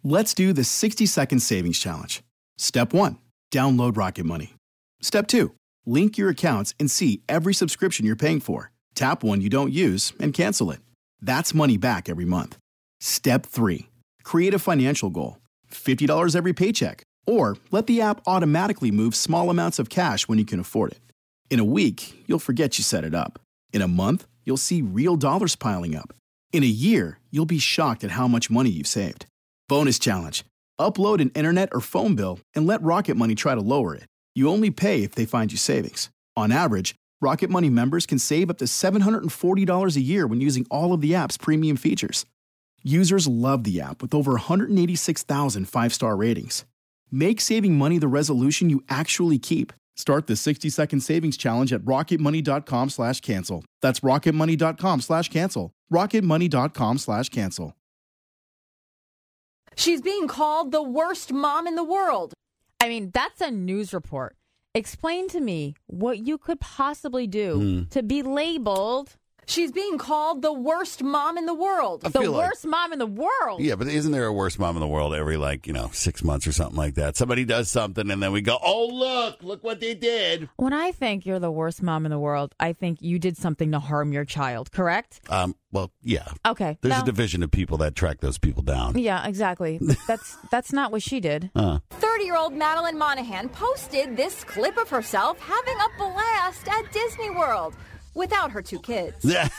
Let's do the 60-second savings challenge. Step 1, download Rocket Money. Step 2, link your accounts and see every subscription you're paying for. Tap one you don't use and cancel it. That's money back every month. Step 3, create a financial goal. $50 every paycheck. Or let the app automatically move small amounts of cash when you can afford it. In a week, you'll forget you set it up. In a month, you'll see real dollars piling up. In a year, you'll be shocked at how much money you've saved. Bonus challenge. Upload an internet or phone bill and let Rocket Money try to lower it. You only pay if they find you savings. On average, Rocket Money members can save up to $740 a year when using all of the app's premium features. Users love the app with over 186,000 five-star ratings. Make saving money the resolution you actually keep. Start the 60-second savings challenge at rocketmoney.com/cancel. That's rocketmoney.com/cancel. rocketmoney.com/cancel. She's being called the worst mom in the world. I mean, that's a news report. Explain to me what you could possibly do to be labeled. She's being called the worst mom in the world. The worst mom in the world. Yeah, but isn't there a worst mom in the world every, 6 months or something like that? Somebody does something, and then we go, oh, look what they did. When I think you're the worst mom in the world, I think you did something to harm your child, correct? Well, yeah. Okay. There's a division of people that track those people down. Yeah, exactly. That's not what she did. 30-year-old Madeline Monahan posted this clip of herself having a blast at Disney World without her 2 kids.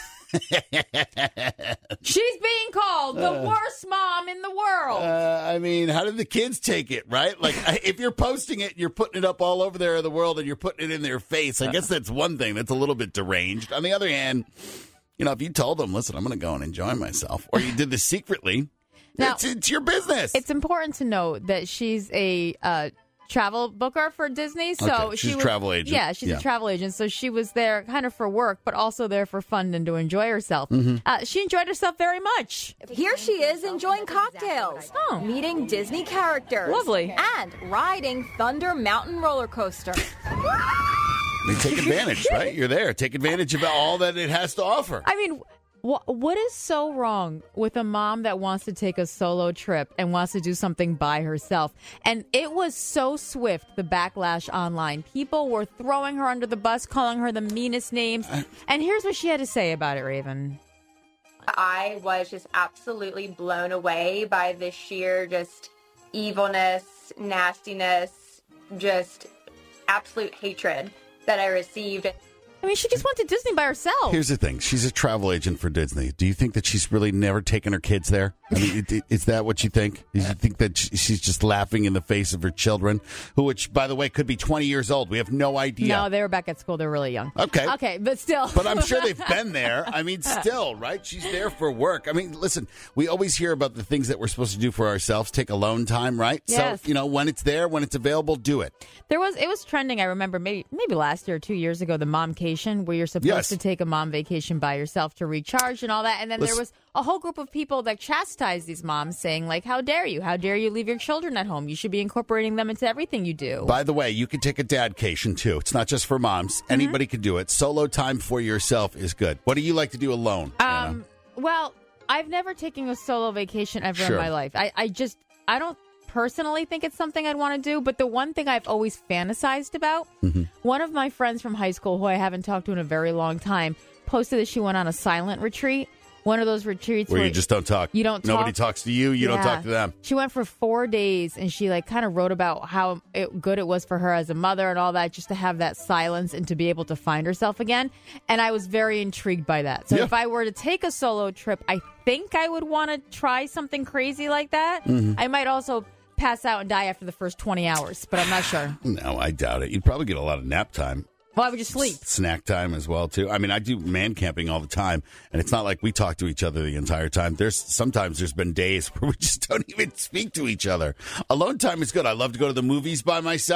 She's being called the worst mom in the world. I mean, how did the kids take it, right? Like, if you're posting it, you're putting it up all over there in the world, and you're putting it in their face. I guess that's one thing that's a little bit deranged. On the other hand, if you told them, listen, I'm going to go and enjoy myself, or you did this secretly, now, it's your business. It's important to note that she's a travel booker for Disney. So okay, she's a travel agent. Yeah, she's a travel agent. So she was there kind of for work, but also there for fun and to enjoy herself. She enjoyed herself very much. Here she is enjoying cocktails, meeting Disney characters. Lovely. And riding Thunder Mountain roller coaster. I mean, take advantage, right? You're there. Take advantage of all that it has to offer. I mean, what is so wrong with a mom that wants to take a solo trip and wants to do something by herself? And it was so swift, the backlash online. People were throwing her under the bus, calling her the meanest names. And here's what she had to say about it, Raven. I was just absolutely blown away by the sheer just evilness, nastiness, just absolute hatred that I received. I mean, she just went to Disney by herself. Here's the thing. She's a travel agent for Disney. Do you think that she's really never taken her kids there? I mean, is that what you think? Do you think that she's just laughing in the face of her children, which, by the way, could be 20 years old? We have no idea. No, they were back at school. They're really young. Okay, but still. But I'm sure they've been there. I mean, still, right? She's there for work. I mean, listen, we always hear about the things that we're supposed to do for ourselves, take alone time, right? Yes. So, when it's there, when it's available, do it. It was trending, I remember, maybe last year or 2 years ago, the momcation, where you're supposed to take a mom vacation by yourself to recharge and all that. And then there was a whole group of people that chastised these moms, saying, like, how dare you? How dare you leave your children at home? You should be incorporating them into everything you do. By the way, you can take a dadcation, too. It's not just for moms. Anybody can do it. Solo time for yourself is good. What do you like to do alone? Well, I've never taken a solo vacation ever in my life. I don't personally think it's something I'd want to do, but the one thing I've always fantasized about, one of my friends from high school, who I haven't talked to in a very long time, posted that she went on a silent retreat. One of those retreats where you just don't talk. You don't talk. Nobody talks to you. You don't talk to them. She went for 4 days, and she kind of wrote about how good it was for her as a mother and all that, just to have that silence and to be able to find herself again. And I was very intrigued by that. So if I were to take a solo trip, I think I would want to try something crazy like that. I might also pass out and die after the first 20 hours, but I'm not sure. No, I doubt it. You'd probably get a lot of nap time. Well, I would just sleep. Snack time as well, too. I mean, I do man camping all the time, and it's not like we talk to each other the entire time. Sometimes there's been days where we just don't even speak to each other. Alone time is good. I love to go to the movies by myself.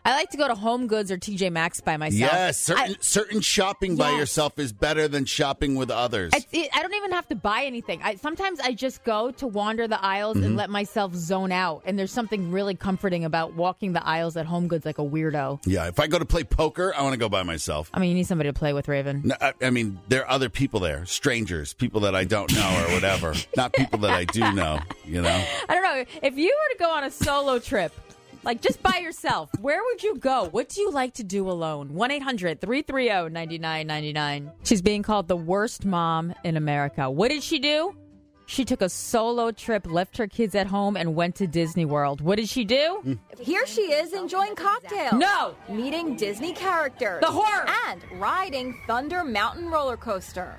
I like to go to Home Goods or TJ Maxx by myself. Yes, certain shopping by yourself is better than shopping with others. I don't even have to buy anything. Sometimes I just go to wander the aisles and let myself zone out. And there's something really comforting about walking the aisles at Home Goods like a weirdo. Yeah, if I go to play poker, I want to go by myself. I mean, you need somebody to play with, Raven. No, I mean, there are other people there, strangers, people that I don't know or whatever. Not people that I do know, you know? I don't know. If you were to go on a solo trip, like just by yourself, where would you go? What do you like to do alone? 1-800-330-9999. She's being called the worst mom in America. What did she do? She took a solo trip, left her kids at home, and went to Disney World. What did she do? Here she is enjoying cocktails. No! Meeting Disney characters. The horror! And riding Thunder Mountain roller coaster.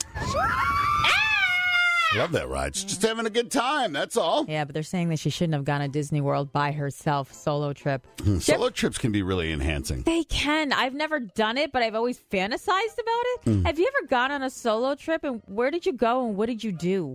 Love that ride. She's just having a good time. That's all. Yeah, but they're saying that she shouldn't have gone to Disney World by herself, solo trip. Solo trips can be really enhancing. They can. I've never done it, but I've always fantasized about it. Have you ever gone on a solo trip, and where did you go, and what did you do?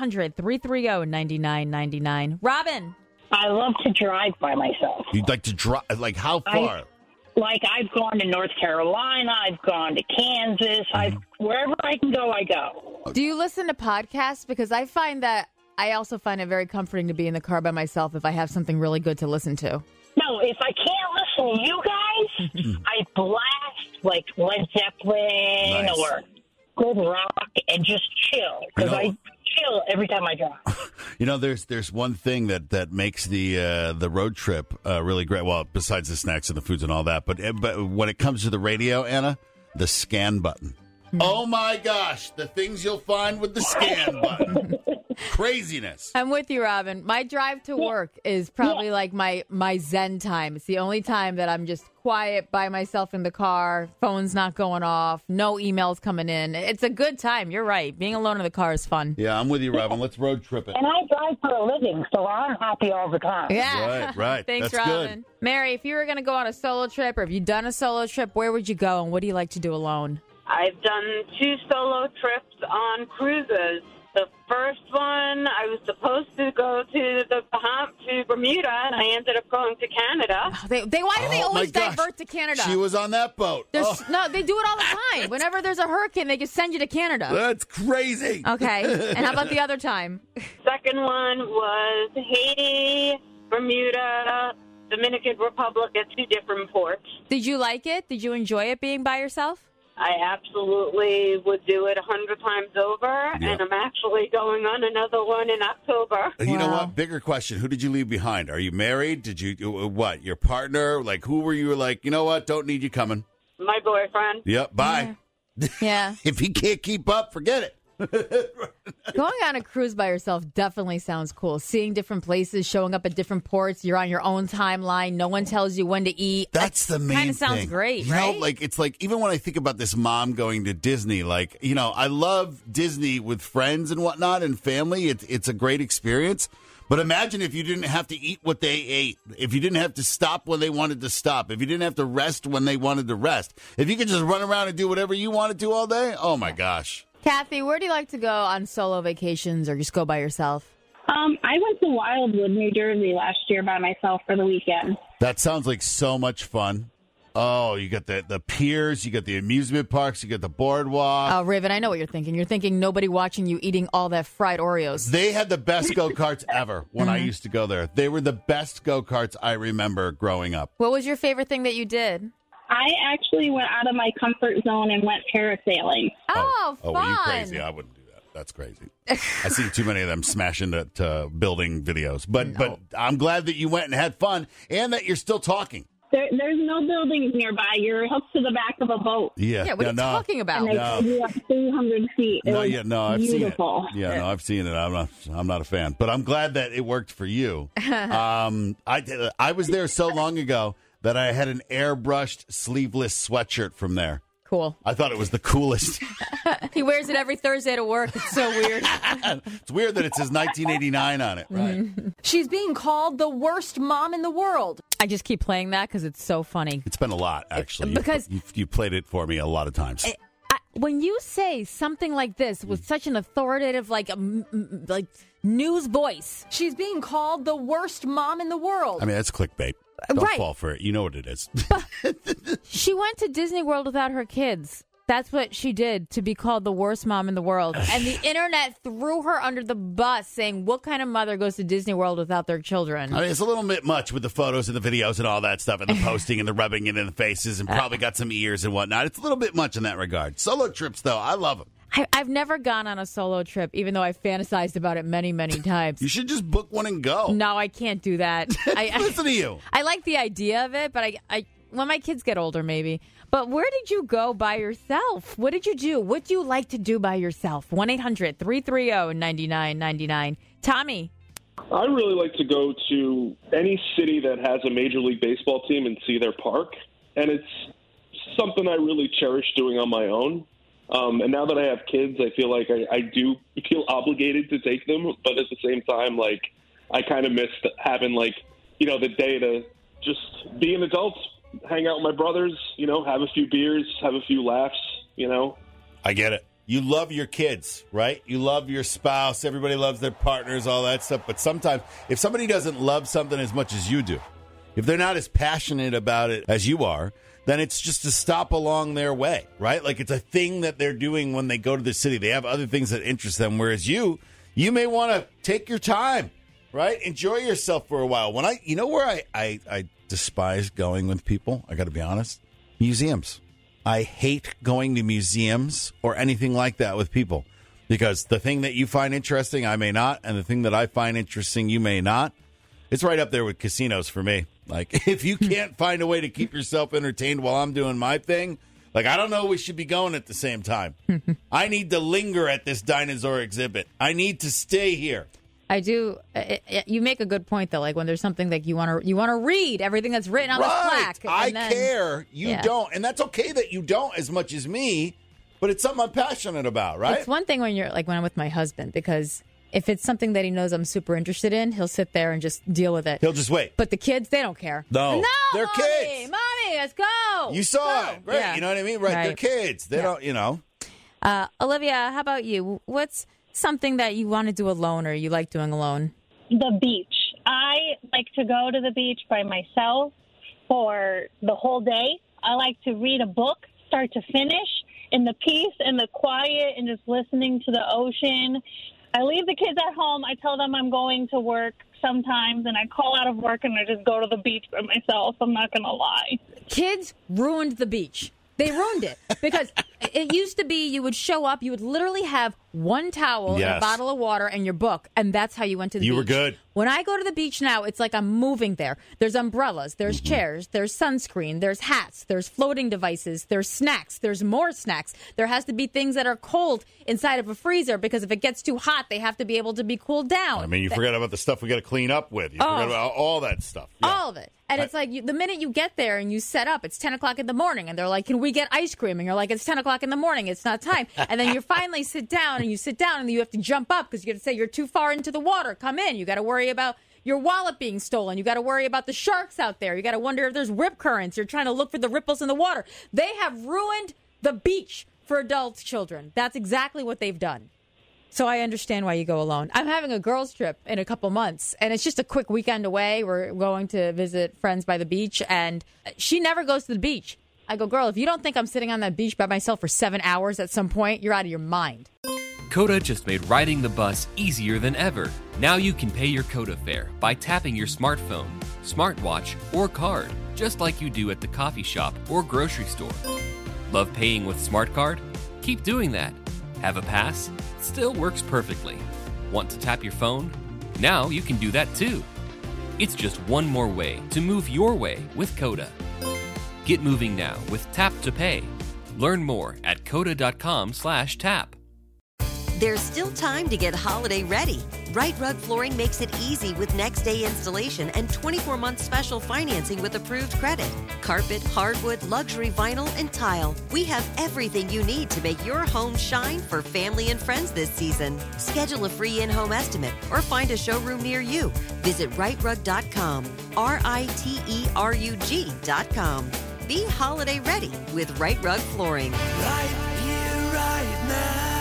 1-800-330-9999. Robin. I love to drive by myself. You'd like to drive? Like, how far? I've gone to North Carolina. I've gone to Kansas. Wherever I can go, I go. Do you listen to podcasts? Because I also find it very comforting to be in the car by myself if I have something really good to listen to. No, if I can't listen to you guys, I blast like Led Zeppelin or good rock and just chill. Because I chill every time I drive. You know, there's one thing that makes the road trip really great. Well, besides the snacks and the foods and all that, but when it comes to the radio, Anna, the scan button. Oh my gosh, the things you'll find with the scan button. Craziness. I'm with you, Robin. My drive to work is probably like my zen time. It's the only time that I'm just quiet by myself in the car, phone's not going off, no emails coming in. It's a good time. You're right. Being alone in the car is fun. Yeah, I'm with you, Robin. Let's road trip it. And I drive for a living, so I'm happy all the time. Yeah. Right. Thanks, That's Robin. good. Mary, if you were going to go on a solo trip, or if you've done a solo trip, where would you go, and what do you like to do alone? I've done 2 solo trips on cruises. The first one, I was supposed to go to the Bahamas, to Bermuda, and I ended up going to Canada. Why do they always divert to Canada? She was on that boat. No, they do it all the time. Whenever there's a hurricane, they just send you to Canada. That's crazy. Okay. And how about the other time? Second one was Haiti, Bermuda, Dominican Republic at 2 different ports. Did you like it? Did you enjoy it being by yourself? I absolutely would do it 100 times over, and I'm actually going on another one in October. You know what? Bigger question. Who did you leave behind? Are you married? Did you, what, your partner? Like, who were you like, you know what, don't need you coming? My boyfriend. Yep, bye. Yeah. If he can't keep up, forget it. Going on a cruise by yourself definitely sounds cool. Seeing different places, showing up at different ports. You're on your own timeline. No one tells you when to eat. That's the main thing. Kind of sounds great, right? You know, like, it's like, even when I think about this mom going to Disney, like, you know, I love Disney with friends and whatnot and family. It's a great experience. But imagine if you didn't have to eat what they ate, if you didn't have to stop when they wanted to stop, if you didn't have to rest when they wanted to rest, if you could just run around and do whatever you wanted to all day. Oh, my gosh. Kathy, where do you like to go on solo vacations or just go by yourself? I went to Wildwood, New Jersey last year by myself for the weekend. That sounds like so much fun. Oh, you got the piers, you got the amusement parks, you got the boardwalk. Oh, Raven, I know what you're thinking. You're thinking nobody watching you eating all that fried Oreos. They had the best go-karts ever when I used to go there. They were the best go-karts I remember growing up. What was your favorite thing that you did? I actually went out of my comfort zone and went parasailing. Oh, fun. Oh, were you crazy? I wouldn't do that. That's crazy. I see too many of them smashing into building videos. But I'm glad that you went and had fun and that you're still talking. There's no buildings nearby. You're hooked to the back of a boat. Yeah, what are you talking about? And they up 300 feet. I've beautiful. seen it. Yeah, no, I've seen it. I'm not a fan. But I'm glad that it worked for you. I was there so long ago that I had an airbrushed sleeveless sweatshirt from there. Cool. I thought it was the coolest. He wears it every Thursday to work. It's so weird. It's weird that it says 1989 on it, right? She's being called the worst mom in the world. I just keep playing that because it's so funny. It's been a lot, actually. Because you played it for me a lot of times. When you say something like this with such an authoritative, like news voice. She's being called the worst mom in the world. I mean, that's clickbait. Don't right. fall for it. You know what it is. She went to Disney World without her kids. That's what she did to be called the worst mom in the world. And the internet threw her under the bus saying, what kind of mother goes to Disney World without their children? I mean, it's a little bit much with the photos and the videos and all that stuff and the posting and the rubbing it in the faces and probably got some ears and whatnot. It's a little bit much in that regard. Solo trips, though, I love them. I've never gone on a solo trip, even though I've fantasized about it many, many times. You should just book one and go. No, I can't do that. Listen to you. I like the idea of it, but I when my kids get older, maybe. But where did you go by yourself? What did you do? What do you like to do by yourself? 1-800-330-9999. Tommy. I really like to go to any city that has a Major League Baseball team and see their park. And it's something I really cherish doing on my own. And now that I have kids, I feel like I do feel obligated to take them. But at the same time, like, I kind of miss having, like, you know, the day to just be an adult, hang out with my brothers, you know, have a few beers, have a few laughs, you know. I get it. You love your kids, right? You love your spouse. Everybody loves their partners, all that stuff. But sometimes if somebody doesn't love something as much as you do, if they're not as passionate about it as you are, then it's just a stop along their way, right? Like it's a thing that they're doing when they go to the city. They have other things that interest them, whereas you may want to take your time, right? Enjoy yourself for a while. When you know where I despise going with people, I got to be honest, museums. I hate going to museums or anything like that with people because the thing that you find interesting, I may not, and the thing that I find interesting, you may not. It's right up there with casinos for me. Like, if you can't find a way to keep yourself entertained while I'm doing my thing, like, I don't know we should be going at the same time. I need to linger at this dinosaur exhibit. I need to stay here. I do. You make a good point, though. Like when there's something like you want to read everything that's written on this plaque. I care. You don't, and that's okay that you don't as much as me. But it's something I'm passionate about, right? It's one thing when I'm with my husband, because if it's something that he knows I'm super interested in, he'll sit there and just deal with it. He'll just wait. But the kids, they don't care. No, they're mommy, kids. Mommy, let's go. You saw it, right? Yeah. You know what I mean, right? They're kids. They don't, you know. Olivia, how about you? What's something that you want to do alone or you like doing alone? The beach. I like to go to the beach by myself for the whole day. I like to read a book, start to finish, in the peace and the quiet and just listening to the ocean. I leave the kids at home. I tell them I'm going to work sometimes, and I call out of work and I just go to the beach by myself. I'm not going to lie. Kids ruined the beach. They ruined it because it used to be you would show up, you would literally have one towel and a bottle of water and your book, and that's how you went to the beach. You were good. When I go to the beach now, it's like I'm moving there. There's umbrellas, there's chairs, there's sunscreen, there's hats, there's floating devices, there's snacks, there's more snacks. There has to be things that are cold inside of a freezer because if it gets too hot, they have to be able to be cooled down. I mean, you forgot about the stuff we got to clean up with. You forgot about all that stuff. Yeah. All of it. And it's like the minute you get there and you set up, it's 10 o'clock in the morning. And they're like, can we get ice cream? And you're like, it's 10 o'clock in the morning. It's not time. And then you finally sit down and you have to jump up because you have to say you're too far into the water. Come in. You got to worry about your wallet being stolen. You got to worry about the sharks out there. You got to wonder if there's rip currents. You're trying to look for the ripples in the water. They have ruined the beach for adult children. That's exactly what they've done. So I understand why you go alone. I'm having a girls' trip in a couple months, and it's just a quick weekend away. We're going to visit friends by the beach, and she never goes to the beach. I go, girl, if you don't think I'm sitting on that beach by myself for 7 hours at some point, you're out of your mind. Coda just made riding the bus easier than ever. Now you can pay your Coda fare by tapping your smartphone, smartwatch, or card, just like you do at the coffee shop or grocery store. Love paying with Smart Card? Keep doing that. Have a pass? Still works perfectly. Want to tap your phone? Now you can do that too. It's just one more way to move your way with Coda. Get moving now with Tap to Pay. Learn more at coda.com/tap. There's still time to get holiday ready. Right Rug Flooring makes it easy with next day installation and 24-month special financing with approved credit. Carpet, hardwood, luxury vinyl, and tile. We have everything you need to make your home shine for family and friends this season. Schedule a free in-home estimate or find a showroom near you. Visit rightrug.com, RITERUG.com. Be holiday ready with Right Rug Flooring. Right here, right now.